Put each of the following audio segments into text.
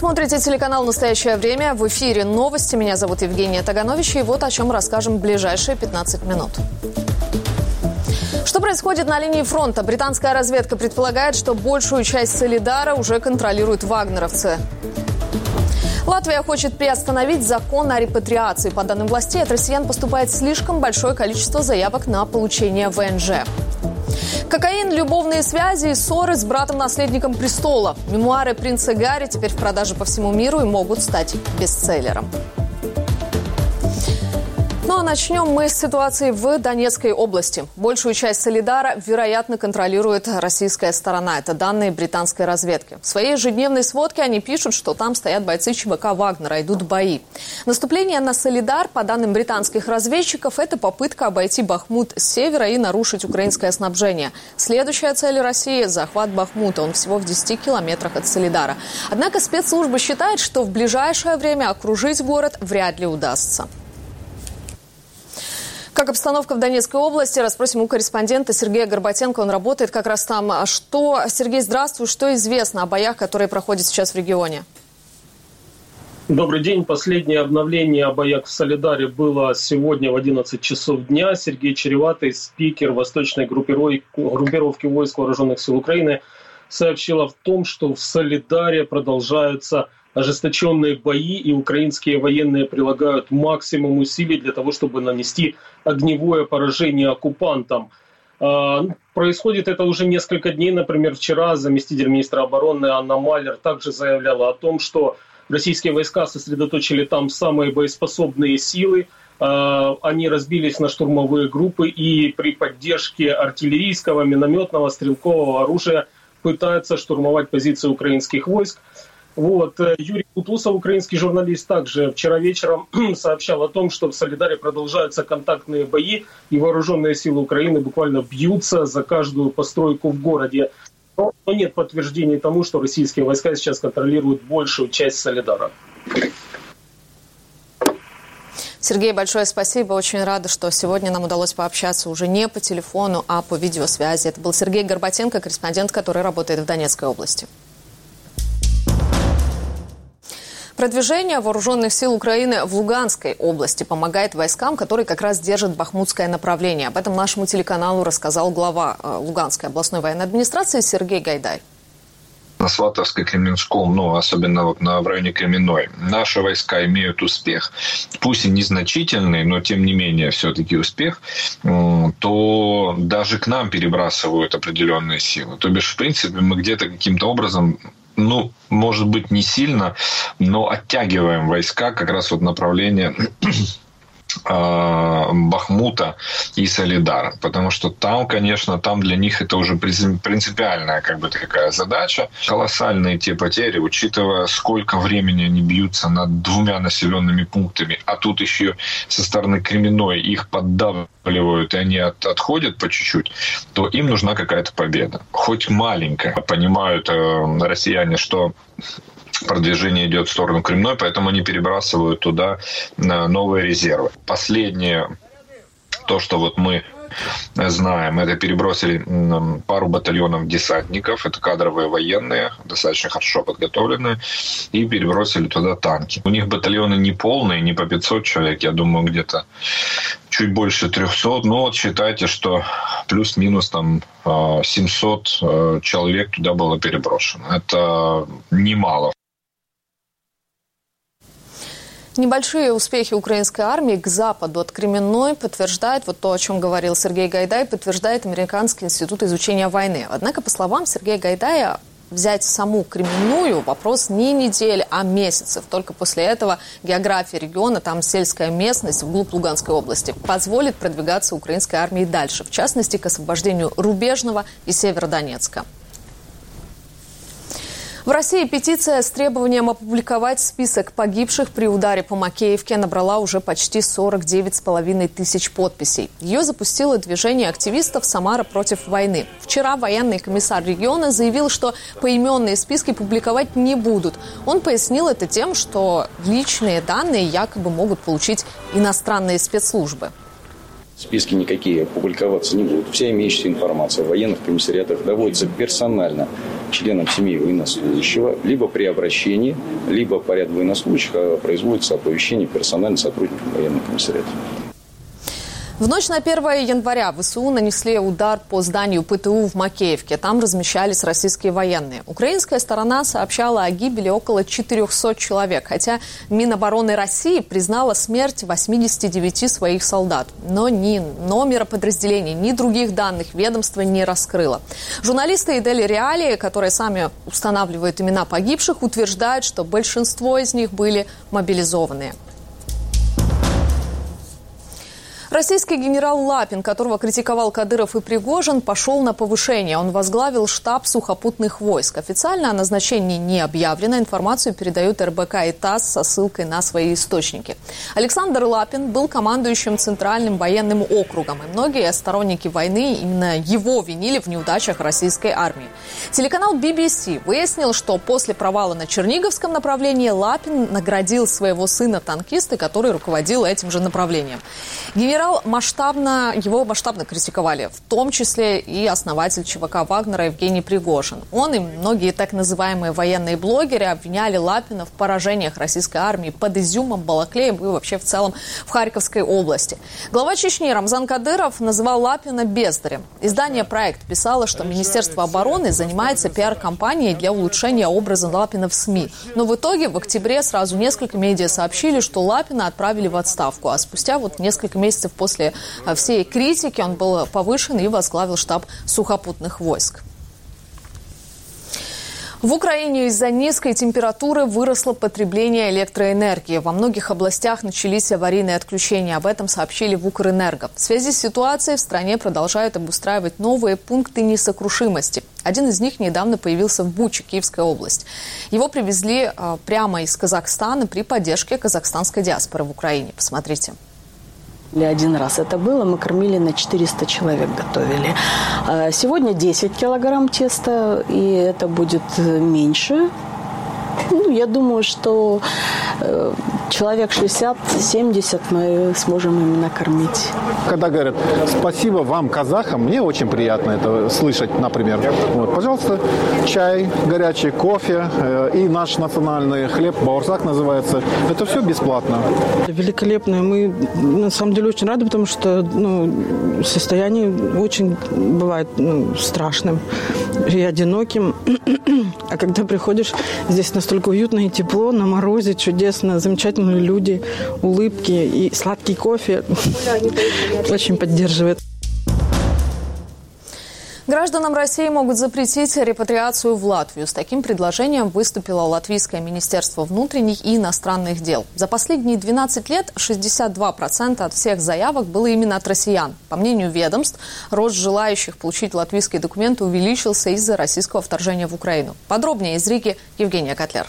Вы смотрите телеканал «Настоящее время». В эфире новости. Меня зовут Евгения Таганович. И вот о чем расскажем в ближайшие 15 минут. Что происходит на линии фронта? Британская разведка предполагает, что большую часть Солидара уже контролируют вагнеровцы. Латвия хочет приостановить закон о репатриации. По данным властей, от россиян поступает слишком большое количество заявок на получение ВНЖ. Кокаин, любовные связи и ссоры с братом-наследником престола. Мемуары принца Гарри теперь в продаже по всему миру и могут стать бестселлером. Ну а начнем мы с ситуации в Донецкой области. Большую часть Солидара, вероятно, контролирует российская сторона. Это данные британской разведки. В своей ежедневной сводке они пишут, что там стоят бойцы ЧВК Вагнера, идут бои. Наступление на Солидар, по данным британских разведчиков, это попытка обойти Бахмут с севера и нарушить украинское снабжение. Следующая цель России – захват Бахмута. Он всего в 10 километрах от Солидара. Однако спецслужбы считают, что в ближайшее время окружить город вряд ли удастся. Как обстановка в Донецкой области? Расспросим у корреспондента Сергея Горбатенко. Он работает как раз там. Сергей, здравствуй. Что известно о боях, которые проходят сейчас в регионе? Добрый день. Последнее обновление о боях в Солидаре было сегодня в 11 часов дня. Сергей Череватый, спикер восточной группировки войск Вооруженных сил Украины, сообщил о том, что в Солидаре продолжаются ожесточенные бои, и украинские военные прилагают максимум усилий для того, чтобы нанести огневое поражение оккупантам. Происходит это уже несколько дней. Например, вчера заместитель министра обороны Анна Малер также заявляла о том, что российские войска сосредоточили там самые боеспособные силы. Они разбились на штурмовые группы и при поддержке артиллерийского, минометного, стрелкового оружия пытаются штурмовать позиции украинских войск. Юрий Бутусов, украинский журналист, также вчера вечером сообщал о том, что в Солидаре продолжаются контактные бои, и вооруженные силы Украины буквально бьются за каждую постройку в городе. Но нет подтверждений тому, что российские войска сейчас контролируют большую часть Солидара. Сергей, большое спасибо. Очень рада, что сегодня нам удалось пообщаться уже не по телефону, а по видеосвязи. Это был Сергей Горбатенко, корреспондент, который работает в Донецкой области. Продвижение вооруженных сил Украины в Луганской области помогает войскам, которые как раз держат бахмутское направление. Об этом нашему телеканалу рассказал глава Луганской областной военной администрации Сергей Гайдай. На Сватовско-Кременском, особенно в районе Кременной, наши войска имеют успех. Пусть и незначительный, но тем не менее все-таки успех, то даже к нам перебрасывают определенные силы. То бишь, в принципе, мы где-то каким-то образом, может быть, не сильно, но оттягиваем войска как раз в направление Бахмута и Солидара. Потому что там, конечно, для них это уже принципиальная такая задача. Колоссальные те потери, учитывая, сколько времени они бьются над двумя населенными пунктами, а тут еще со стороны Кременной их поддавливают, и они отходят по чуть-чуть, то им нужна какая-то победа. Хоть маленькая. Понимают россияне, что продвижение идет в сторону Кременной, поэтому они перебрасывают туда новые резервы. Последнее, то, что мы знаем, это перебросили пару батальонов десантников, это кадровые военные, достаточно хорошо подготовленные, и перебросили туда танки. У них батальоны не полные, не по 500 человек, я думаю, где-то чуть больше 300, но считайте, что плюс-минус 700 человек туда было переброшено. Это немало. Небольшие успехи украинской армии к западу от Кременной подтверждает то, о чем говорил Сергей Гайдай, подтверждает Американский институт изучения войны. Однако, по словам Сергея Гайдая, взять саму Кременную вопрос не недели, а месяцев. Только после этого география региона, там сельская местность вглубь Луганской области, позволит продвигаться украинской армии дальше, в частности, к освобождению Рубежного и Северодонецка. В России петиция с требованием опубликовать список погибших при ударе по Макеевке набрала уже почти 49,5 тысяч подписей. Ее запустило движение активистов «Самара против войны». Вчера военный комиссар региона заявил, что поименные списки публиковать не будут. Он пояснил это тем, что личные данные якобы могут получить иностранные спецслужбы. Списки никакие публиковаться не будут. Вся имеющаяся информация в военных комиссариатах доводится персонально членам семьи военнослужащего либо при обращении, либо по ряду военнослужащих производится оповещение персональных сотрудников военного комиссариата. В ночь на 1 января ВСУ нанесли удар по зданию ПТУ в Макеевке. Там размещались российские военные. Украинская сторона сообщала о гибели около 400 человек, хотя Минобороны России признала смерть 89 своих солдат. Но ни номера подразделений, ни других данных ведомство не раскрыло. Журналисты Дели Реалии, которые сами устанавливают имена погибших, утверждают, что большинство из них были мобилизованные. Российский генерал Лапин, которого критиковал Кадыров и Пригожин, пошел на повышение. Он возглавил штаб сухопутных войск. Официально о назначении не объявлено. Информацию передают РБК и ТАСС со ссылкой на свои источники. Александр Лапин был командующим Центральным военным округом. И многие сторонники войны именно его винили в неудачах российской армии. Телеканал BBC выяснил, что после провала на Черниговском направлении Лапин наградил своего сына-танкиста, который руководил этим же направлением. Его масштабно критиковали, в том числе и основатель ЧВК «Вагнера» Евгений Пригожин. Он и многие так называемые военные блогеры обвиняли Лапина в поражениях российской армии под Изюмом, Балаклеем и вообще в целом в Харьковской области. Глава Чечни Рамзан Кадыров называл Лапина бездарем. Издание «Проект» писало, что Министерство обороны занимается пиар-кампанией для улучшения образа Лапина в СМИ. Но в итоге в октябре сразу несколько медиа сообщили, что Лапина отправили в отставку, а спустя несколько месяцев после всей критики он был повышен и возглавил штаб сухопутных войск. В Украине из-за низкой температуры выросло потребление электроэнергии. Во многих областях начались аварийные отключения. Об этом сообщили в Укрэнерго. В связи с ситуацией в стране продолжают обустраивать новые пункты несокрушимости. Один из них недавно появился в Буче, Киевская область. Его привезли прямо из Казахстана при поддержке казахстанской диаспоры в Украине. Посмотрите. Один раз это было, мы кормили на 400 человек, готовили. Сегодня 10 килограмм теста, и это будет меньше. Я думаю, что человек 60-70 мы сможем именно кормить. Когда говорят «спасибо вам, казахам», мне очень приятно это слышать, например. Пожалуйста, чай, горячий кофе и наш национальный хлеб, бауырсак называется. Это все бесплатно. Великолепно. Мы на самом деле очень рады, потому что состояние очень бывает страшным и одиноким. А когда приходишь, здесь настолько уютно и тепло, на морозе чудесно, замечательные люди, улыбки и сладкий кофе. Очень поддерживает. Гражданам России могут запретить репатриацию в Латвию. С таким предложением выступило Латвийское министерство внутренних и иностранных дел. За последние 12 лет 62% от всех заявок было именно от россиян. По мнению ведомств, рост желающих получить латвийские документы увеличился из-за российского вторжения в Украину. Подробнее из Риги Евгения Котлер.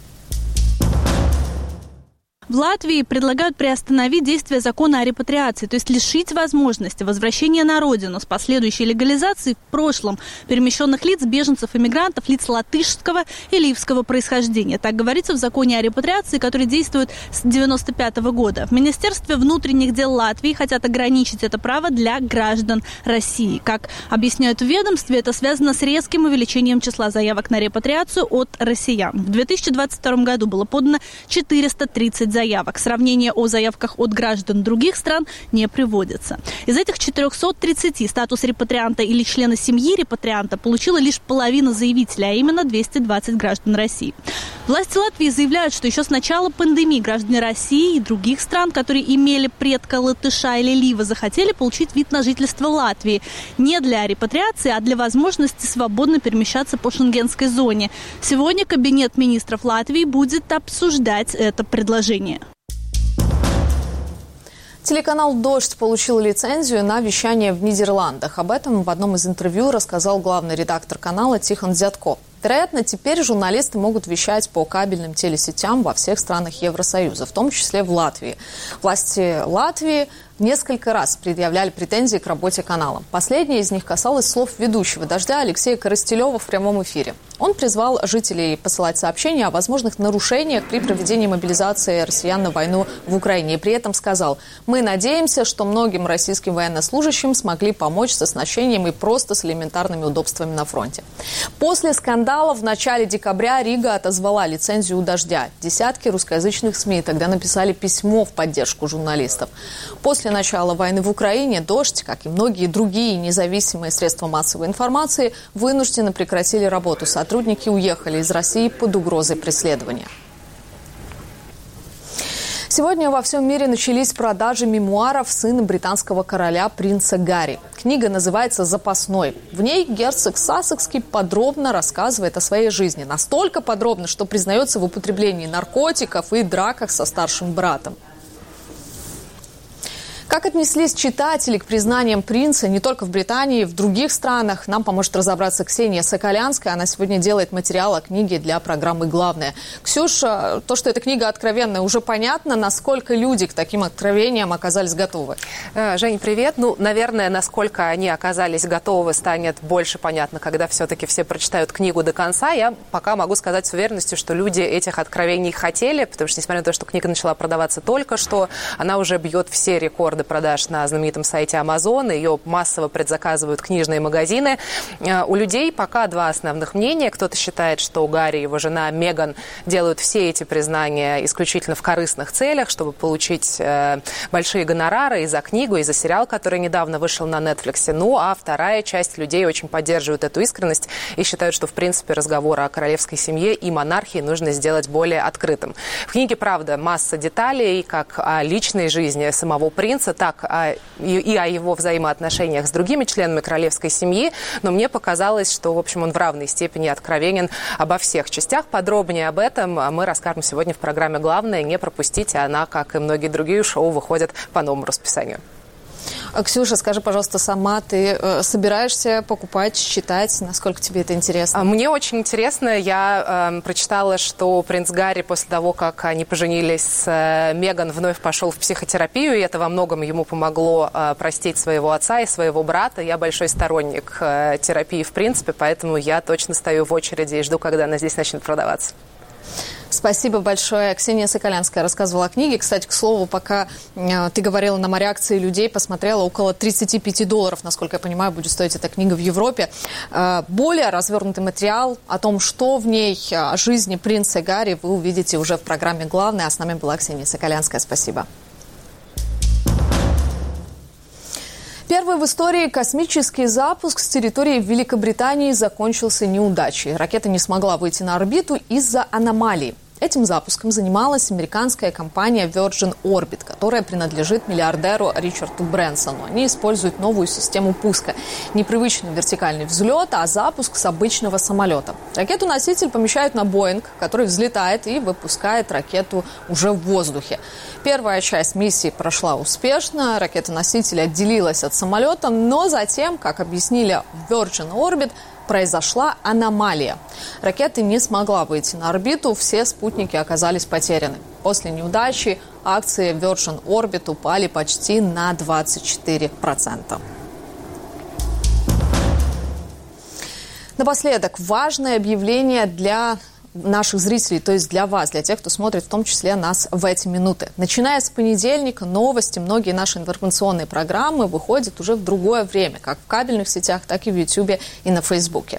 В Латвии предлагают приостановить действие закона о репатриации, то есть лишить возможности возвращения на родину с последующей легализацией в прошлом перемещенных лиц, беженцев и мигрантов, лиц латышского и ливского происхождения. Так говорится в законе о репатриации, который действует с 1995 года. В Министерстве внутренних дел Латвии хотят ограничить это право для граждан России. Как объясняют в ведомстве, это связано с резким увеличением числа заявок на репатриацию от россиян. В 2022 году было подано 430 заявок. Сравнение о заявках от граждан других стран не приводится. Из этих 430 статус репатрианта или члена семьи репатрианта получила лишь половина заявителей, а именно 220 граждан России. Власти Латвии заявляют, что еще с начала пандемии граждане России и других стран, которые имели предка латыша или лива, захотели получить вид на жительство в Латвии. Не для репатриации, а для возможности свободно перемещаться по шенгенской зоне. Сегодня Кабинет министров Латвии будет обсуждать это предложение. Телеканал «Дождь» получил лицензию на вещание в Нидерландах. Об этом в одном из интервью рассказал главный редактор канала Тихон Дзятко. Вероятно, теперь журналисты могут вещать по кабельным телесетям во всех странах Евросоюза, в том числе в Латвии. Власти Латвии несколько раз предъявляли претензии к работе канала. Последняя из них касалась слов ведущего «Дождя» Алексея Коростелева в прямом эфире. Он призвал жителей посылать сообщения о возможных нарушениях при проведении мобилизации россиян на войну в Украине. И при этом сказал: «Мы надеемся, что многим российским военнослужащим смогли помочь с оснащением и просто с элементарными удобствами на фронте». После скандала в начале декабря Рига отозвала лицензию у «Дождя». Десятки русскоязычных СМИ тогда написали письмо в поддержку журналистов. После начала войны в Украине «Дождь», как и многие другие независимые средства массовой информации, вынужденно прекратили работу. Сотрудники уехали из России под угрозой преследования. Сегодня во всем мире начались продажи мемуаров сына британского короля принца Гарри. Книга называется «Запасной». В ней герцог Сассекский подробно рассказывает о своей жизни. Настолько подробно, что признается в употреблении наркотиков и драках со старшим братом. Как отнеслись читатели к признаниям принца не только в Британии, в других странах, нам поможет разобраться Ксения Соколянская. Она сегодня делает материал о книге для программы «Главное». Ксюша, то, что эта книга откровенная, уже понятно. Насколько люди к таким откровениям оказались готовы? Жень, привет. Наверное, насколько они оказались готовы, станет больше понятно, когда все-таки все прочитают книгу до конца. Я пока могу сказать с уверенностью, что люди этих откровений хотели, потому что, несмотря на то, что книга начала продаваться только что, она уже бьет все рекорды продаж на знаменитом сайте Amazon. Ее массово предзаказывают книжные магазины. У людей пока два основных мнения. Кто-то считает, что Гарри и его жена Меган делают все эти признания исключительно в корыстных целях, чтобы получить большие гонорары и за книгу, и за сериал, который недавно вышел на Netflix. Ну, а вторая часть людей очень поддерживает эту искренность и считают, что, в принципе, разговор о королевской семье и монархии нужно сделать более открытым. В книге, правда, масса деталей, как о личной жизни самого принца, так и о его взаимоотношениях с другими членами королевской семьи, но мне показалось, что, в общем, он в равной степени откровенен обо всех частях. Подробнее об этом мы расскажем сегодня в программе «Главное». Не пропустите, она, как и многие другие шоу, выходит по новому расписанию. Ксюша, скажи, пожалуйста, сама ты собираешься покупать, читать? Насколько тебе это интересно? Мне очень интересно. Я прочитала, что принц Гарри после того, как они поженились с Меган, вновь пошел в психотерапию, и это во многом ему помогло простить своего отца и своего брата. Я большой сторонник терапии в принципе, поэтому я точно стою в очереди и жду, когда она здесь начнет продаваться. Спасибо большое. Ксения Соколянская рассказывала о книге. Кстати, к слову, пока ты говорила нам о реакции людей, посмотрела, около $35, насколько я понимаю, будет стоить эта книга в Европе. Более развернутый материал о том, что в ней, о жизни принца Гарри, вы увидите уже в программе «Главное». А с нами была Ксения Соколянская. Спасибо. Первый в истории космический запуск с территории Великобритании закончился неудачей. Ракета не смогла выйти на орбиту из-за аномалий. Этим запуском занималась американская компания Virgin Orbit, которая принадлежит миллиардеру Ричарду Брэнсону. Они используют новую систему пуска. Непривычный вертикальный взлет, а запуск с обычного самолета. Ракету-носитель помещают на Боинг, который взлетает и выпускает ракету уже в воздухе. Первая часть миссии прошла успешно. Ракета-носитель отделилась от самолета, но затем, как объяснили в Virgin Orbit, произошла аномалия. Ракета не смогла выйти на орбиту, все спутники оказались потеряны. После неудачи акции Virgin Orbit упали почти на 24%. Напоследок, важное объявление для наших зрителей, то есть для вас, для тех, кто смотрит в том числе нас в эти минуты. Начиная с понедельника новости, многие наши информационные программы выходят уже в другое время, как в кабельных сетях, так и в Ютьюбе и на Фейсбуке.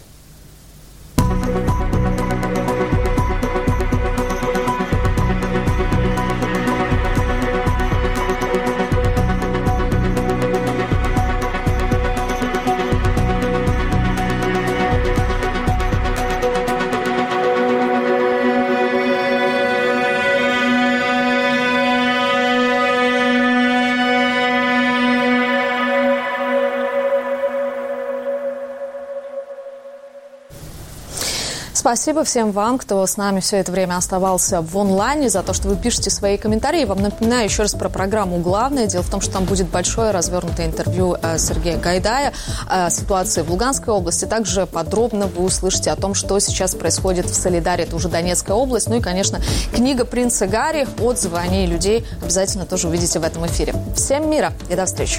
Спасибо всем вам, кто с нами все это время оставался в онлайне, за то, что вы пишете свои комментарии. Вам напоминаю еще раз про программу «Главное». Дело в том, что там будет большое развернутое интервью Сергея Гайдая о ситуации в Луганской области. Также подробно вы услышите о том, что сейчас происходит в Солидаре. Это уже Донецкая область. Ну и, конечно, книга принца Гарри, отзывы о ней людей обязательно тоже увидите в этом эфире. Всем мира и до встречи.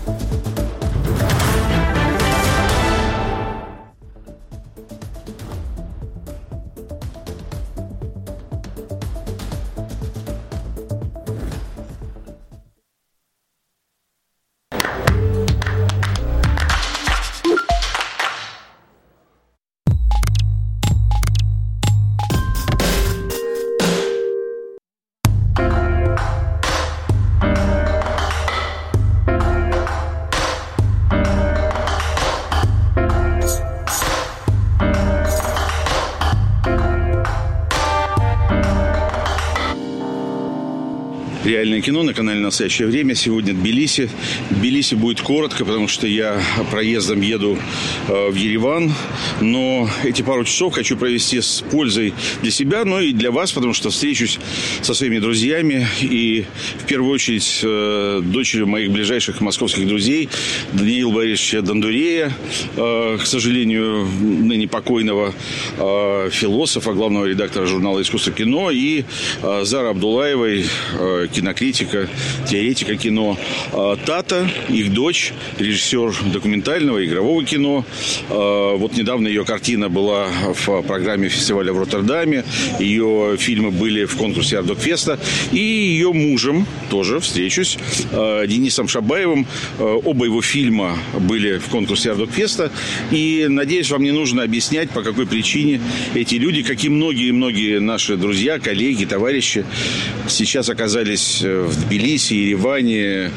Реальное кино на канале «Настоящее время». Сегодня Тбилиси. Тбилиси будет коротко, потому что я проездом еду в Ереван. Но эти пару часов хочу провести с пользой для себя, но и для вас, потому что встречусь со своими друзьями. И в первую очередь с дочерью моих ближайших московских друзей Даниила Борисовича Дондурея, к сожалению, ныне покойного философа, главного редактора журнала «Искусство кино», и Зары Абдулаевой, кинокритика, теоретика кино. Тата, их дочь, режиссер документального, игрового кино. Вот недавно ее картина была в программе фестиваля в Роттердаме. Ее фильмы были в конкурсе Ардокфеста. И ее мужем тоже встречусь, Денисом Шабаевым. Оба его фильма были в конкурсе Ардокфеста. И, надеюсь, вам не нужно объяснять, по какой причине эти люди, как и многие наши друзья, коллеги, товарищи, сейчас оказались в Тбилиси, Ереване,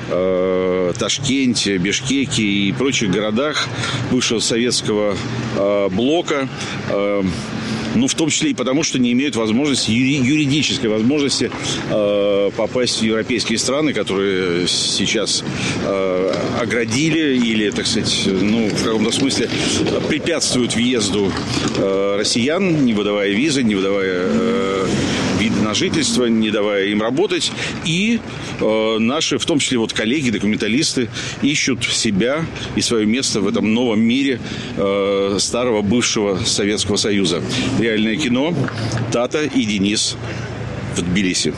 Ташкенте, Бишкеке и прочих городах бывшего советского блока. Ну, в том числе и потому, что не имеют возможности, юридической возможности попасть в европейские страны, которые сейчас оградили или, так сказать, ну, в каком-то смысле препятствуют въезду россиян, не выдавая визы, не выдавая виды на жительство, не давая им работать. И наши, в том числе вот коллеги, документалисты, ищут себя и свое место в этом новом мире старого бывшего Советского Союза. Реальное кино. Тата и Денис в Тбилиси.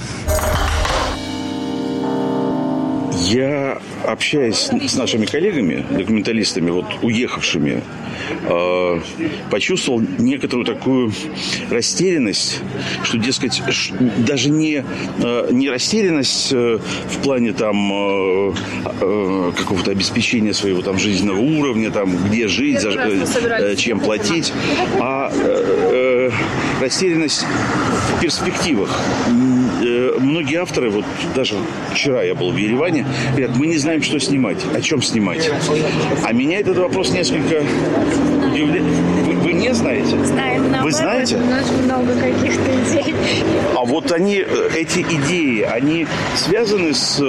Я, общаясь с нашими коллегами, документалистами, вот уехавшими, почувствовал некоторую такую растерянность, что, дескать, даже не растерянность в плане там какого-то обеспечения своего там жизненного уровня, там где жить, чем платить, а растерянность в перспективах. Многие авторы, вот даже вчера я был в Ереване, говорят, мы не знаем, что снимать, о чем снимать. А меня этот вопрос несколько удивляет. Вы не знаете? Знаем, наоборот. Вы знаете? У нас много каких-то идей. А вот эти идеи, они связаны с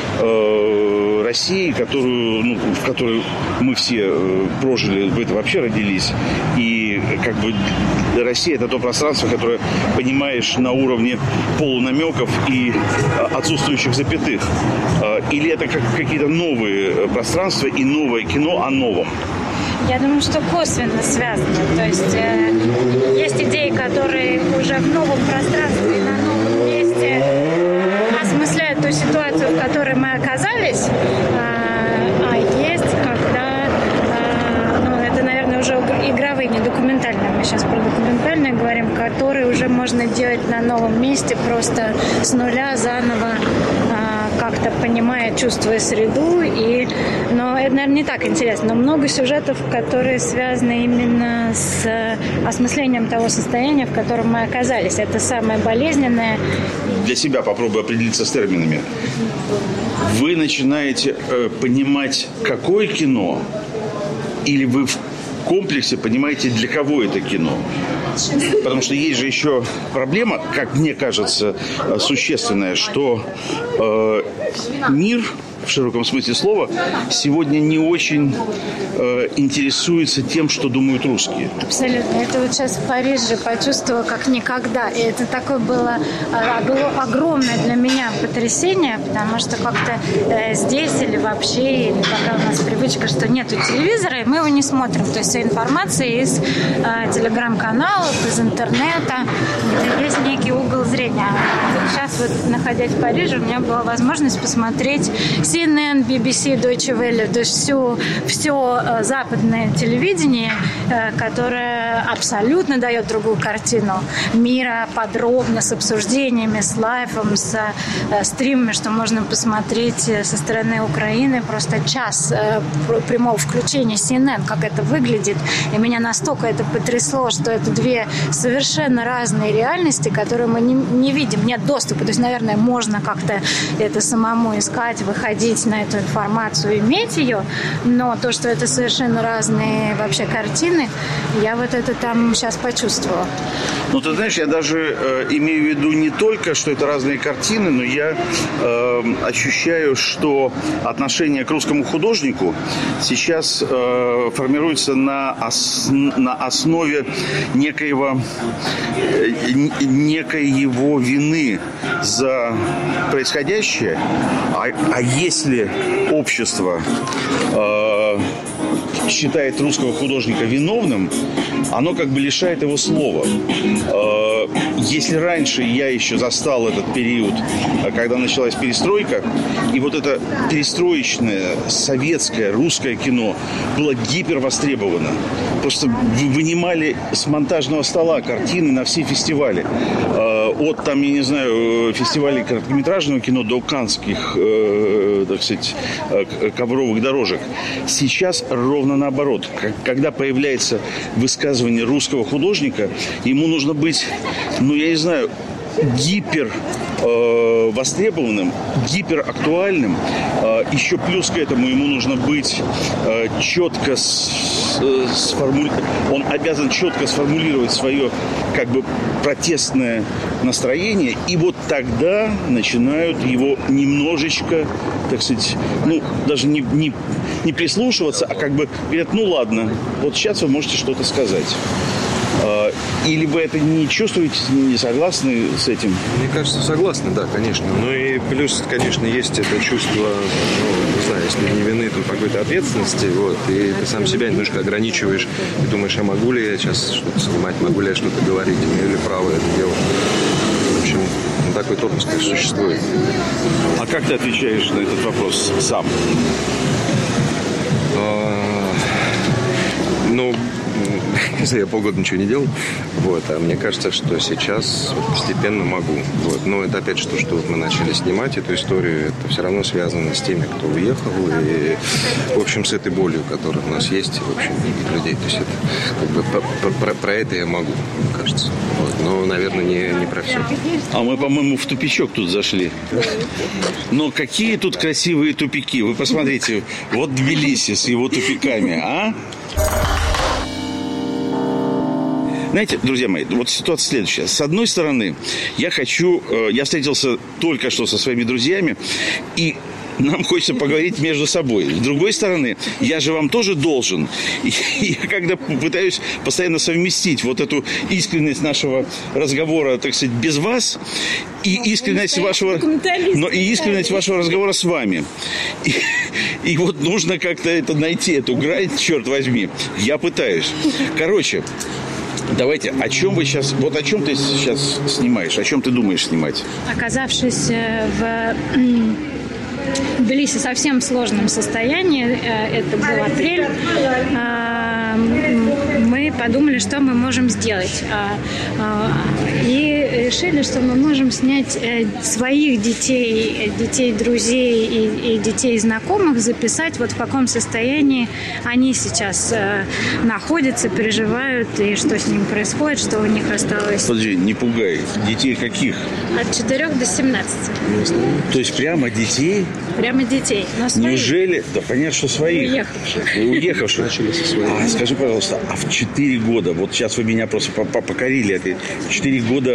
Россией, в которой мы все прожили, в этом вообще родились. И как бы Россия – это то пространство, которое понимаешь на уровне полунамеков и отсутствующих запятых. Или это какие-то новые пространства и новое кино о новом? Я думаю, что косвенно связано. То есть есть идеи, которые уже в новом пространстве, на новом месте осмысляют ту ситуацию, в которой мы оказались, а есть, когда, это, наверное, уже игровые, не документальные, мы сейчас про документальные говорим, которые уже можно делать на новом месте, просто с нуля, заново, как-то понимая, чувствуя среду. Но это, наверное, не так интересно. Но много сюжетов, которые связаны именно с осмыслением того состояния, в котором мы оказались. Это самое болезненное. Для себя попробую определиться с терминами. Вы начинаете понимать, какое кино, или вы в комплексе понимаете, для кого это кино? Потому что есть же еще проблема, как мне кажется, существенная, что мир в широком смысле слова, сегодня не очень интересуется тем, что думают русские. Абсолютно. Это вот сейчас в Париже почувствовала как никогда. И это такое было огромное для меня потрясение, потому что как-то здесь или вообще, или пока у нас привычка, что нету телевизора, и мы его не смотрим. То есть вся информация из телеграм-каналов, из интернета, где есть некий угол зрения. Сейчас вот, находясь в Париже, у меня была возможность посмотреть CNN, BBC, Deutsche Welle, то есть все западное телевидение, которое абсолютно дает другую картину мира, подробно, с обсуждениями, с лайфом, с стримами, что можно посмотреть со стороны Украины. Просто час прямого включения CNN, как это выглядит. И меня настолько это потрясло, что это две совершенно разные реальности, которые мы не видим, нет доступа. То есть, наверное, можно как-то это самому искать, выходить на эту информацию, иметь ее, но то, что это совершенно разные вообще картины, я вот это там сейчас почувствовала. Ну, ты знаешь, я даже имею в виду не только, что это разные картины, но я ощущаю, что отношение к русскому художнику сейчас формируется на основе некоего вины за происходящее. А если общество считает русского художника виновным, оно как бы лишает его слова. Если раньше я еще застал этот период, когда началась перестройка, и вот это перестроечное советское русское кино было гипервостребовано. Просто вынимали с монтажного стола картины на все фестивали. От, там, я не знаю, фестивалей короткометражного кино до каннских, так сказать, ковровых дорожек. Сейчас ровно наоборот. Когда появляется высказывание русского художника, ему нужно быть, ну, я не знаю, гипер востребованным, гиперактуальным. Еще плюс к этому ему нужно быть четко он обязан четко сформулировать свое как бы протестное настроение, и вот тогда начинают его немножечко, так сказать, ну, даже не прислушиваться, а как бы говорят, ну ладно, вот сейчас вы можете что-то сказать. Или вы это не чувствуете, не согласны с этим? Мне кажется, согласны, да, конечно. Ну и плюс, конечно, есть это чувство, ну, не знаю, если не вины, то какой-то ответственности, вот, и ты сам себя немножко ограничиваешь, и думаешь, а могу ли я сейчас что-то снимать, могу ли я что-то говорить, имею ли право это делать. В общем, такой топус, конечно, существует. А как ты отвечаешь на этот вопрос сам? Ну, я полгода ничего не делал, вот, а мне кажется, что сейчас постепенно могу. Вот. Но это опять же то, что вот мы начали снимать эту историю, это все равно связано с теми, кто уехал, и, в общем, с этой болью, которая у нас есть, в общем, и людей. То есть это как бы про это я могу, мне кажется. Вот. Но, наверное, не про все. А мы, по-моему, в тупичок тут зашли. Но какие тут красивые тупики. Вы посмотрите, вот Тбилиси с его тупиками, а? Знаете, друзья мои, вот ситуация следующая. С одной стороны, я встретился только что со своими друзьями, и нам хочется поговорить между собой. С другой стороны, я же вам тоже должен. И я когда пытаюсь постоянно совместить вот эту искренность нашего разговора, так сказать, без вас, и искренность вашего разговора с вами. И вот нужно как-то это найти, эту грань, черт возьми. Я пытаюсь. Короче, давайте, о чем вы сейчас... Вот о чем ты сейчас снимаешь? О чем ты думаешь снимать? Оказавшись в Тбилиси в совсем сложном состоянии, это был апрель, мы подумали, что мы можем сделать. И решили, что мы можем снять своих детей, детей друзей и детей знакомых, записать вот в каком состоянии они сейчас находятся, переживают, и что с ними происходит, что у них осталось. Подожди, не пугай. Детей каких? От 4 до 17. То есть прямо детей? Прямо детей. Но своих. Неужели? Да понятно, что своих. Уехавших. Начали со своих. Скажи, пожалуйста, а в 4 года, вот сейчас вы меня просто покорили, 4 года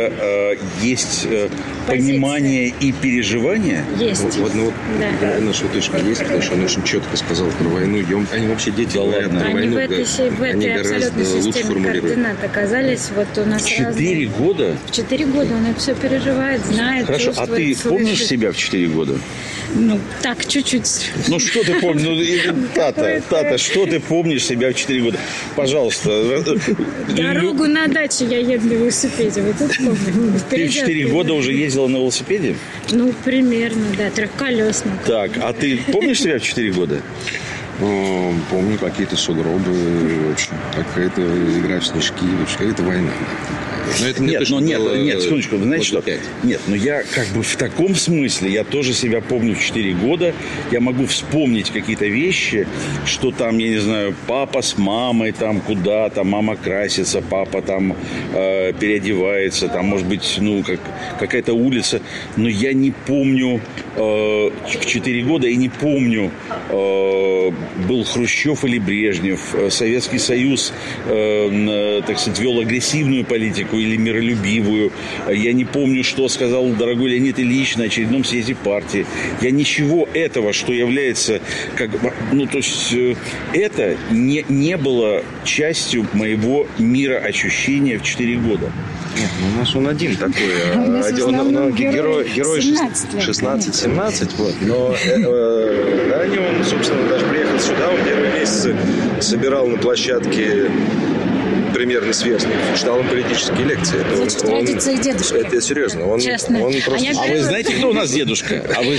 есть понимание и переживание? Есть. Да. Наша точка есть, потому что он очень четко сказал про войну. Они вообще дети говорят про войну. Они абсолютно системе координат оказались. Вот у нас 4 года? В 4 года он это все переживает, знает, Хорошо, чувствует, а ты слышит. помнишь себя в 4 года? Ну, так, чуть-чуть. Ну, что ты помнишь? Тата, что ты помнишь себя в 4 года? Пожалуйста. Дорогу на даче я еду на велосипеде. Вот это помню. Ты в 4 года уже ездила на велосипеде? Ну, примерно, да, трехколесный. Так, а ты помнишь себя в 4 года? Помню какие-то сугробы, в общем, какая-то игра в снежки, вообще какая-то война. Но это нет, секундочку, знаете что? Нет, но я как бы в таком смысле, я тоже себя помню в 4 года, я могу вспомнить какие-то вещи, что там, я не знаю, папа с мамой там куда-то, мама красится, папа там переодевается, там, может быть, ну, какая-то улица, но я не помню в 4 года, и не помню, был Хрущев или Брежнев, Советский Союз, так сказать, вел агрессивную политику или миролюбивую. Я не помню, что сказал дорогой Леонид Ильич на очередном съезде партии. Я ничего этого, что является, то есть это не было частью моего мироощущения в о года. Нет, у нас он один такой. Он герой 16-17, вот. Но он, собственно, даже приехал сюда, он первые месяцы собирал на площадке примерный сверстник, читал им политические лекции. Значит, традиции дедушки. Это серьезно. Он просто... А вы знаете, кто у нас дедушка?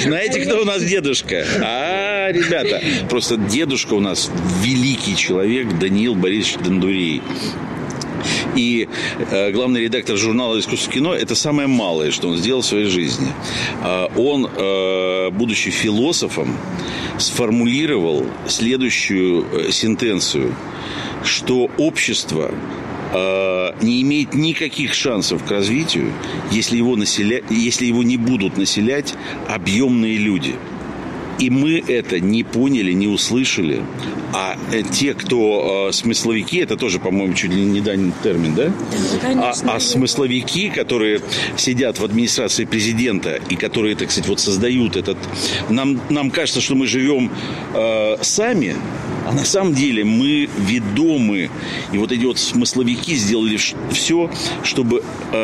Ребята, просто дедушка у нас великий человек Даниил Борисович Дондурей. И главный редактор журнала «Искусство кино» – это самое малое, что он сделал в своей жизни. Он, будучи философом, сформулировал следующую сентенцию, что общество не имеет никаких шансов к развитию, если его не будут населять объемные люди. И мы это не поняли, не услышали. А те, кто смысловики, это тоже, по-моему, чуть ли не данный термин, да? А смысловики, которые сидят в администрации президента и которые, так сказать, вот создают этот... Нам кажется, что мы живем сами, а на самом деле мы ведомы. И вот эти вот смысловики сделали все, чтобы...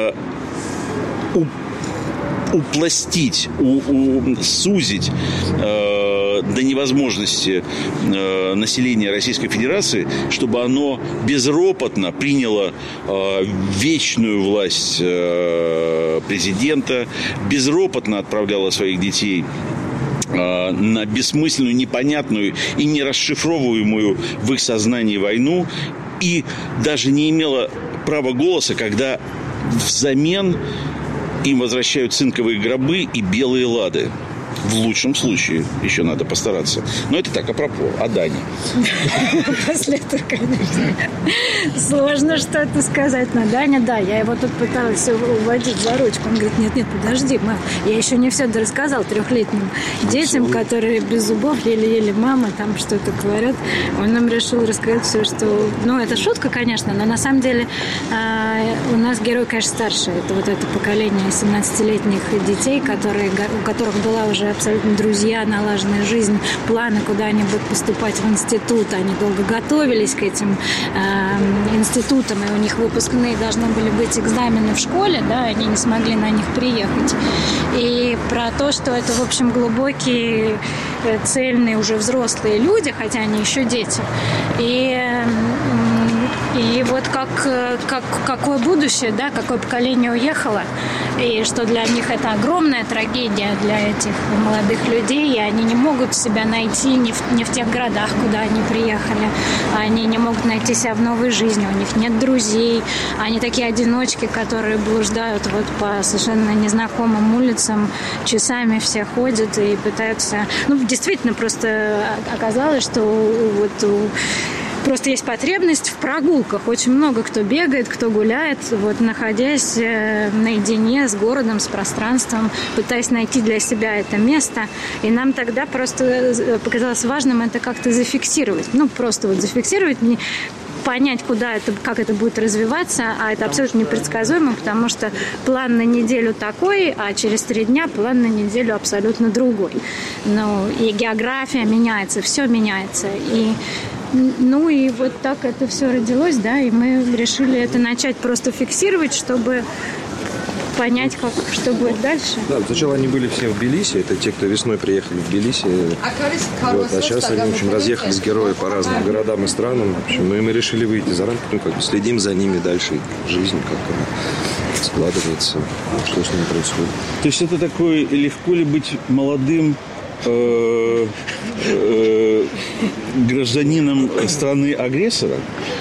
упластить, сузить до невозможности населения Российской Федерации, чтобы оно безропотно приняло вечную власть президента, безропотно отправляло своих детей на бессмысленную, непонятную и не расшифровываемую в их сознании войну, и даже не имело права голоса, когда взамен им возвращают цинковые гробы и белые лады. В лучшем случае. Еще надо постараться. Но это так, апропо. О Дане. После этого, конечно, сложно что-то сказать на Дане. Да, я его тут пыталась уводить за ручку. Он говорит, нет, подожди, мам. Я еще не все рассказал 3-летним детям, которые без зубов еле-еле мама там что-то говорят. Он нам решил рассказать все, что... Ну, это шутка, конечно, но на самом деле у нас герой, конечно, старший. Это вот это поколение 17-летних детей, у которых была уже абсолютно друзья, налаженная жизнь, планы, куда они будут поступать в институт. Они долго готовились к этим институтам, и у них выпускные должны были быть экзамены в школе, да, они не смогли на них приехать. И про то, что это, в общем, глубокие, цельные, уже взрослые люди, хотя они еще дети. И вот какое будущее, да, какое поколение уехало, и что для них это огромная трагедия для этих молодых людей, и они не могут себя найти не в тех городах, куда они приехали, они не могут найти себя в новой жизни, у них нет друзей, они такие одиночки, которые блуждают вот по совершенно незнакомым улицам, часами все ходят и пытаются... Ну, действительно, просто оказалось, что просто есть потребность в прогулках. Очень много кто бегает, кто гуляет, вот, находясь наедине с городом, с пространством, пытаясь найти для себя это место. И нам тогда просто показалось важным это как-то зафиксировать. Ну, просто вот зафиксировать, понять, как это будет развиваться, а это абсолютно непредсказуемо, потому что план на неделю такой, а через 3 дня план на неделю абсолютно другой. Ну, и география меняется, все меняется. И вот так это все родилось, да, и мы решили это начать просто фиксировать, чтобы понять, что будет дальше. Да, сначала они были все в Тбилиси, это те, кто весной приехали в Тбилиси. Вот, а сейчас они, в общем, разъехались герои по разным городам и странам. В общем, и мы решили выйти за рамки, следим за ними дальше, жизнь, как она складывается, что с ними происходит. То есть это такое, легко ли быть молодым гражданином страны-агрессора?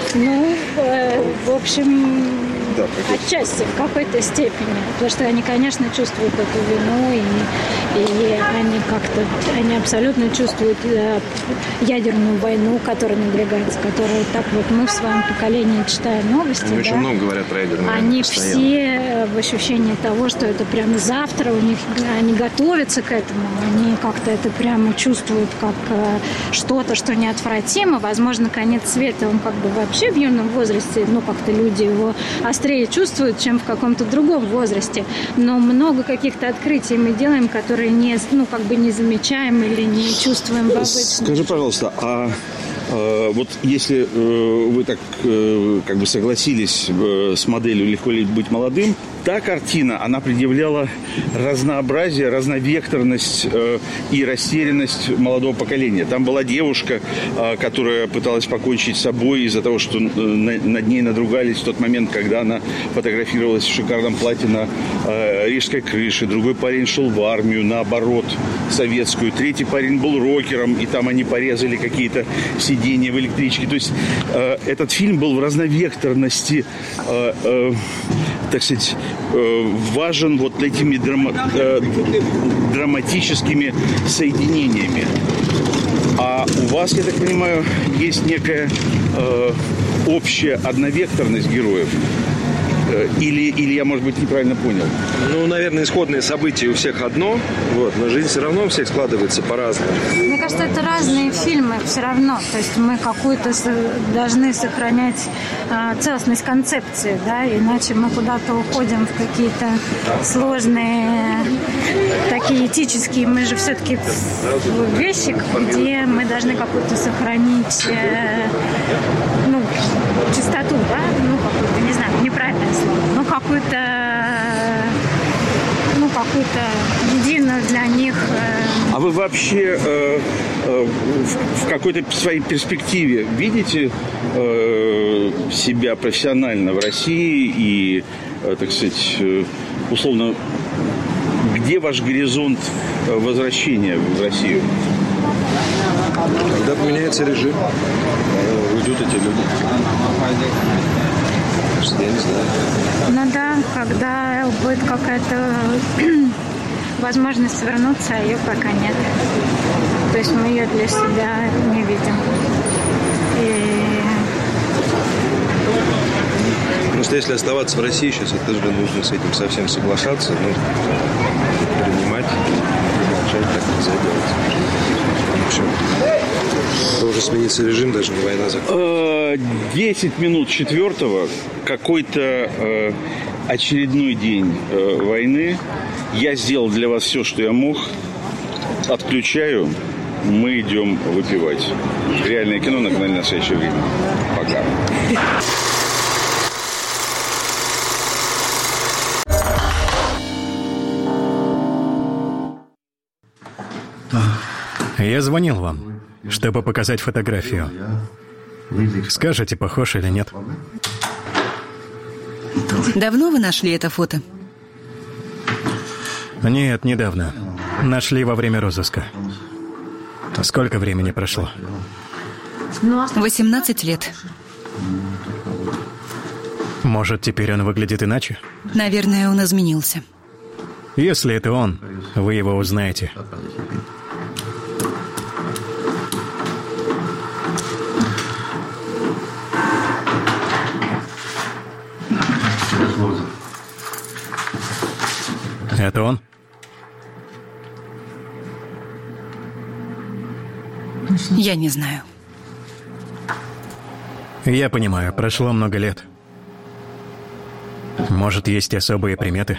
В общем, да, отчасти, в какой-то степени. Потому что они, конечно, чувствуют эту вину, и они абсолютно чувствуют ядерную войну, которая надвигается, которую так вот мы в своем поколении читаем новости. Они очень много говорят про ядерную войну. Они все в ощущении того, что это прямо завтра у них, они готовятся к этому, они как-то это прямо чувствуют как что-то, что неотвратимо. Возможно, конец света, он как бы вообще в юном возрасте, как-то люди его острее чувствуют, чем в каком-то другом возрасте. Но много каких-то открытий мы делаем, которые не замечаем или не чувствуем в обычном. Скажи, пожалуйста, вот если вы так согласились с моделью «Легко ли быть молодым», та картина, она предъявляла разнообразие, разновекторность и растерянность молодого поколения. Там была девушка, которая пыталась покончить с собой из-за того, что над ней надругались в тот момент, когда она фотографировалась в шикарном платье на Рижской крыше. Другой парень шел в армию, наоборот, советскую. Третий парень был рокером, и там они порезали какие-то сиденья в электричке. То есть этот фильм был в разновекторности, так сказать, важен вот этими драматическими соединениями. А у вас, я так понимаю, есть некая общая одновекторность героев. Или я, может быть, неправильно понял? Наверное, исходные события у всех одно, но жизнь все равно у всех складывается по-разному. Мне кажется, это разные фильмы все равно. То есть мы какую-то должны сохранять целостность концепции, да, иначе мы куда-то уходим в какие-то сложные, такие этические, мы же все-таки в вещи, где мы должны какую-то сохранить, чистоту, да, какую-то, не знаю, неправильное слово, какую-то единую для них. А вы вообще в какой-то своей перспективе видите себя профессионально в России и, так сказать, условно, где ваш горизонт возвращения в Россию? Когда поменяется режим, уйдут эти люди. Я не знаю. Когда будет какая-то возможность вернуться, а ее пока нет. То есть мы ее для себя не видим. Просто если оставаться в России сейчас, это же нужно с этим совсем соглашаться, принимать, молчать, так нельзя делать. В общем, должен смениться режим, даже не война закончится. 10 минут 4-го, какой-то очередной день войны. Я сделал для вас все, что я мог. Отключаю. Мы идем выпивать. Реальное кино на канале «Настоящее время». Пока. Я звонил вам, чтобы показать фотографию. Скажете, похож или нет? Давно вы нашли это фото? Нет, недавно. Нашли во время розыска. Сколько времени прошло? 18 лет. Может, теперь он выглядит иначе? Наверное, он изменился. Если это он, вы его узнаете. Это он? Я не знаю. Я понимаю, прошло много лет. Может, есть особые приметы?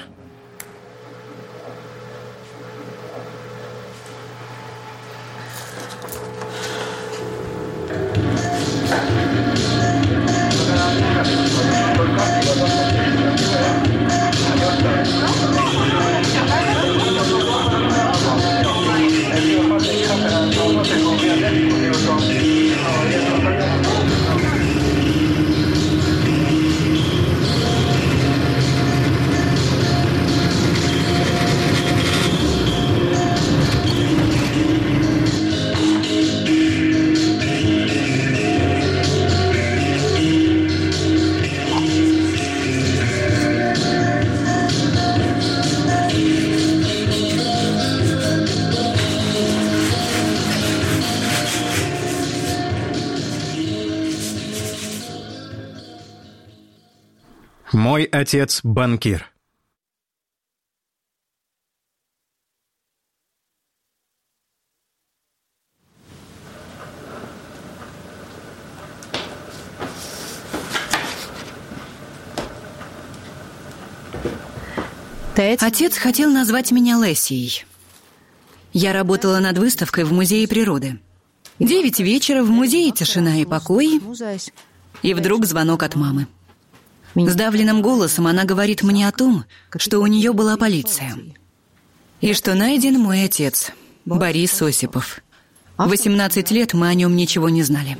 Мой отец банкир. Отец хотел назвать меня Лесией. Я работала над выставкой в Музее природы. 9 вечера, в музее тишина и покой, и вдруг звонок от мамы. Сдавленным голосом она говорит мне о том, что у нее была полиция. И что найден мой отец, Борис Осипов. 18 лет мы о нем ничего не знали.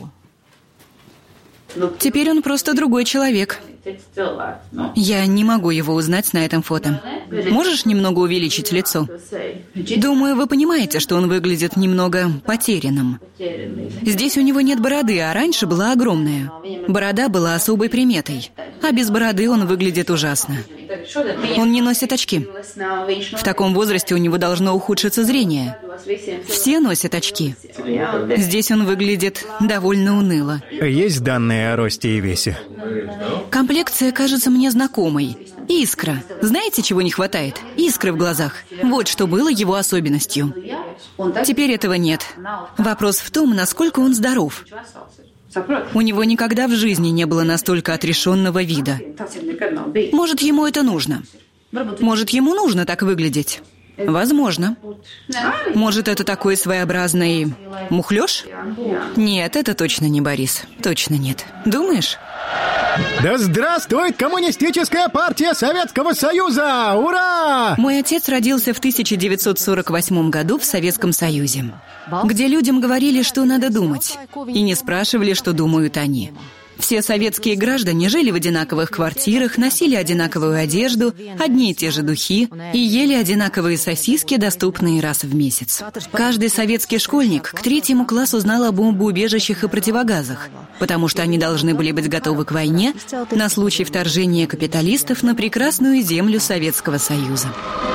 Теперь он просто другой человек. Я не могу его узнать на этом фото. Можешь немного увеличить лицо? Думаю, вы понимаете, что он выглядит немного потерянным. Здесь у него нет бороды, а раньше была огромная. Борода была особой приметой, а без бороды он выглядит ужасно. Он не носит очки. В таком возрасте у него должно ухудшиться зрение. Все носят очки. Здесь он выглядит довольно уныло. Есть данные о росте и весе? Комплекция кажется мне знакомой. Искра. Знаете, чего не хватает? Искры в глазах. Вот что было его особенностью. Теперь этого нет. Вопрос в том, насколько он здоров. У него никогда в жизни не было настолько отрешенного вида. Может, ему это нужно? Может, ему нужно так выглядеть? Возможно. Может, это такой своеобразный мухлёж? Нет, это точно не Борис. Точно нет. Думаешь? Да здравствует Коммунистическая партия Советского Союза! Ура! Мой отец родился в 1948 году в Советском Союзе, где людям говорили, что надо думать, и не спрашивали, что думают они. Все советские граждане жили в одинаковых квартирах, носили одинаковую одежду, одни и те же духи и ели одинаковые сосиски, доступные раз в месяц. Каждый советский школьник к 3 классу знал о бомбоубежищах и противогазах, потому что они должны были быть готовы к войне на случай вторжения капиталистов на прекрасную землю Советского Союза.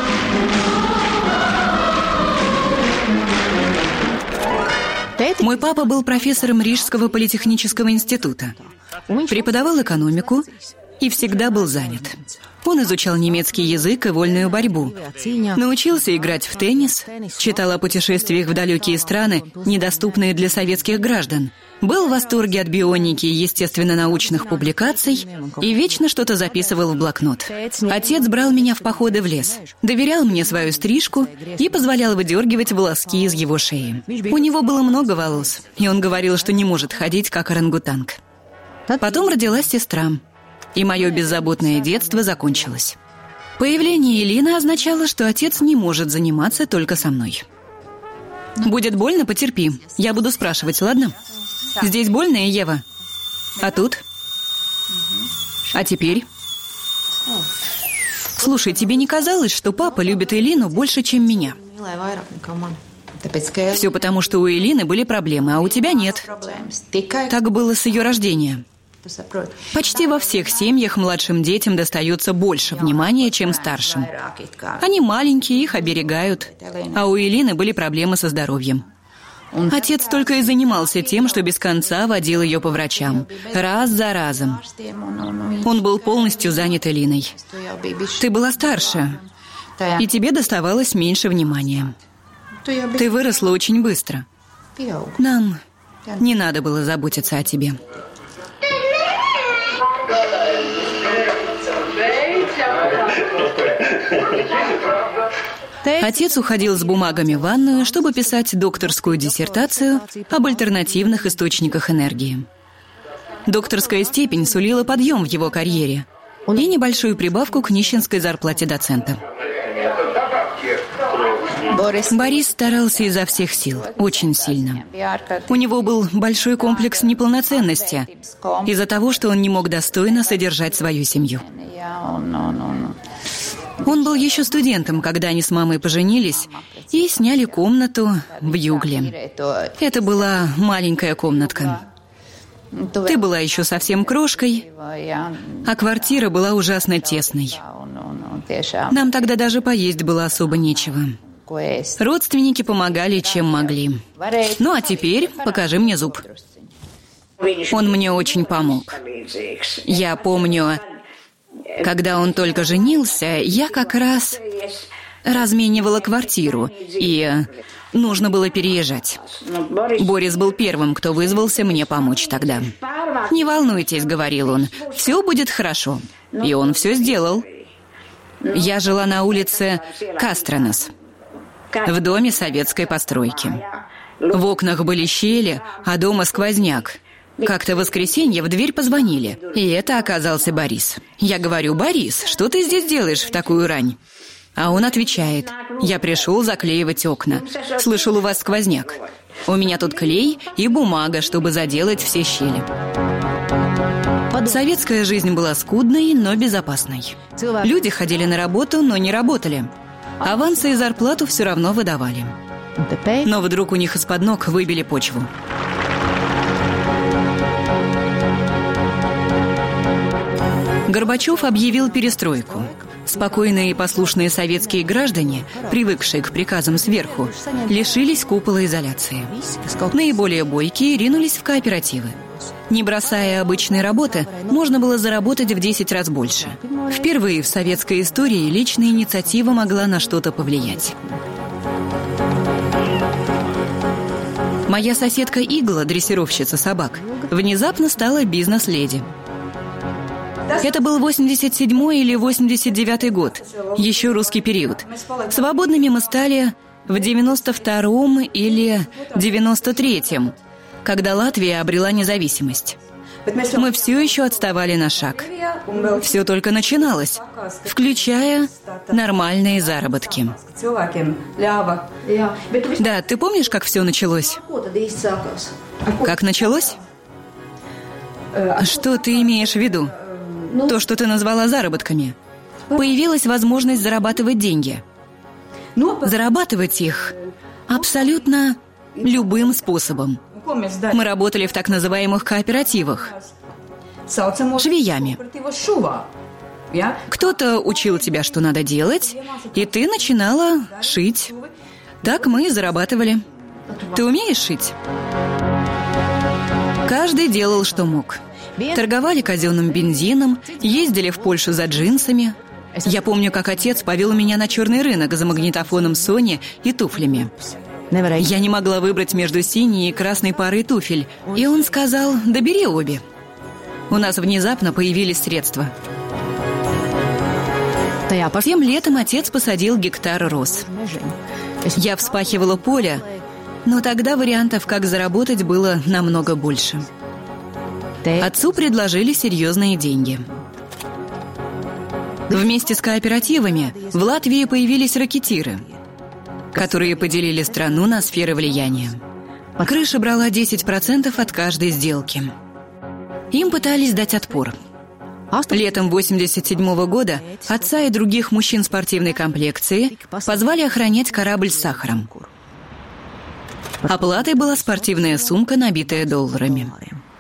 Мой папа был профессором Рижского политехнического института, преподавал экономику и всегда был занят. Он изучал немецкий язык и вольную борьбу, научился играть в теннис, читал о путешествиях в далекие страны, недоступные для советских граждан, был в восторге от бионики и естественно-научных публикаций и вечно что-то записывал в блокнот. Отец брал меня в походы в лес, доверял мне свою стрижку и позволял выдергивать волоски из его шеи. У него было много волос, и он говорил, что не может ходить, как орангутанг. Потом родилась сестра, и мое беззаботное детство закончилось. Появление Элины означало, что отец не может заниматься только со мной. «Будет больно, потерпи. Я буду спрашивать, ладно? Здесь больно, Ева? А тут? А теперь? Слушай, тебе не казалось, что папа любит Элину больше, чем меня? Все потому, что у Элины были проблемы, а у тебя нет. Так было с ее рождения. Почти во всех семьях младшим детям достается больше внимания, чем старшим. Они маленькие, их оберегают. А у Элины были проблемы со здоровьем. Отец только и занимался тем, что без конца водил ее по врачам. Раз за разом. Он был полностью занят Элиной. Ты была старше, и тебе доставалось меньше внимания. Ты выросла очень быстро. Нам не надо было заботиться о тебе. Отец уходил с бумагами в ванную, чтобы писать докторскую диссертацию об альтернативных источниках энергии. Докторская степень сулила подъем в его карьере и небольшую прибавку к нищенской зарплате доцента. Борис старался изо всех сил, очень сильно. У него был большой комплекс неполноценности из-за того, что он не мог достойно содержать свою семью. Он был еще студентом, когда они с мамой поженились и сняли комнату в Югле. Это была маленькая комнатка. Ты была еще совсем крошкой, а квартира была ужасно тесной. Нам тогда даже поесть было особо нечего. Родственники помогали, чем могли. Ну а теперь покажи мне зуб. Он мне очень помог. Я помню, когда он только женился, я как раз разменивала квартиру, и нужно было переезжать. Борис был первым, кто вызвался мне помочь тогда. «Не волнуйтесь», — говорил он, — «все будет хорошо». И он все сделал. Я жила на улице Кастронос, в доме советской постройки. В окнах были щели, а дома сквозняк. Как-то в воскресенье в дверь позвонили, и это оказался Борис. Я говорю: «Борис, что ты здесь делаешь в такую рань?» А он отвечает: «Я пришел заклеивать окна. Слышал, у вас сквозняк. У меня тут клей и бумага, чтобы заделать все щели». Советская жизнь была скудной, но безопасной. Люди ходили на работу, но не работали. Авансы и зарплату все равно выдавали. Но вдруг у них из-под ног выбили почву. Горбачев объявил перестройку. Спокойные и послушные советские граждане, привыкшие к приказам сверху, лишились купола изоляции. Наиболее бойкие ринулись в кооперативы. Не бросая обычной работы, можно было заработать в 10 раз больше. Впервые в советской истории личная инициатива могла на что-то повлиять. Моя соседка Игла, дрессировщица собак, внезапно стала бизнес-леди. Это был 87-й или 89-й год, еще русский период. Свободными мы стали в 92-м или 93-м, когда Латвия обрела независимость. Мы все еще отставали на шаг. Все только начиналось, включая нормальные заработки. Да, ты помнишь, как все началось? Как началось? Что ты имеешь в виду? То, что ты назвала заработками. Появилась возможность зарабатывать деньги. Зарабатывать их абсолютно любым способом. Мы работали в так называемых кооперативах. Швеями. Кто-то учил тебя, что надо делать, и ты начинала шить. Так мы и зарабатывали. Ты умеешь шить? Каждый делал, что мог. Торговали казенным бензином, ездили в Польшу за джинсами. Я помню, как отец повел меня на черный рынок за магнитофоном Sony и туфлями. Я не могла выбрать между синей и красной парой туфель, и он сказал: «Да бери обе». У нас внезапно появились средства. Тем летом отец посадил гектар роз. Я вспахивала поле, но тогда вариантов, как заработать, было намного больше. Отцу предложили серьезные деньги. Вместе с кооперативами в Латвии появились ракетиры, которые поделили страну на сферы влияния. Крыша брала 10% от каждой сделки. Им пытались дать отпор. Летом 1987 года отца и других мужчин спортивной комплекции позвали охранять корабль с сахаром. Оплатой была спортивная сумка, набитая долларами.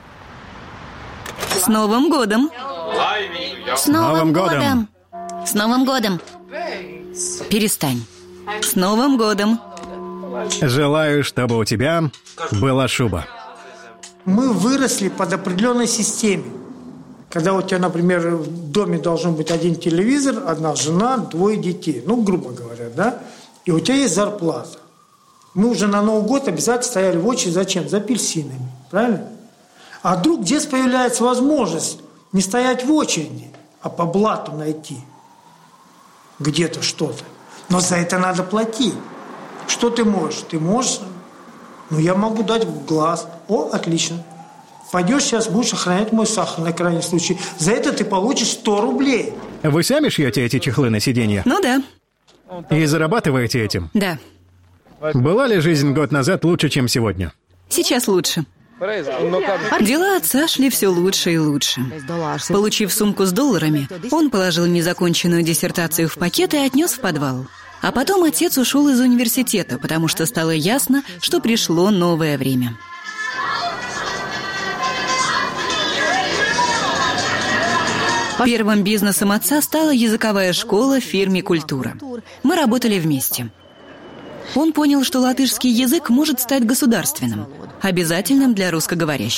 С Новым годом! С Новым годом! С Новым годом! Перестань. С Новым годом! Желаю, чтобы у тебя была шуба. Мы выросли под определенной системе. Когда у тебя, например, в доме должен быть один телевизор, одна жена, двое детей. Ну, грубо говоря, да? И у тебя есть зарплата. Мы уже на Новый год обязательно стояли в очередь. Зачем? За апельсинами. Правильно? А вдруг здесь появляется возможность не стоять в очереди, а по блату найти где-то что-то. Но за это надо платить. Что ты можешь? Ты можешь, я могу дать в глаз. О, отлично. Пойдешь сейчас, будешь охранять мой сахар на крайний случай. За это ты получишь 100 рублей. Вы сами шьете эти чехлы на сиденье? Ну да. И зарабатываете этим? Да. Была ли жизнь год назад лучше, чем сегодня? Сейчас лучше. Дела отца шли все лучше и лучше. Получив сумку с долларами, он положил незаконченную диссертацию в пакет и отнес в подвал. А потом отец ушел из университета, потому что стало ясно, что пришло новое время. Первым бизнесом отца стала языковая школа в фирме «Культура». Мы работали вместе. Он понял, что латышский язык может стать государственным, обязательным для русскоговорящих.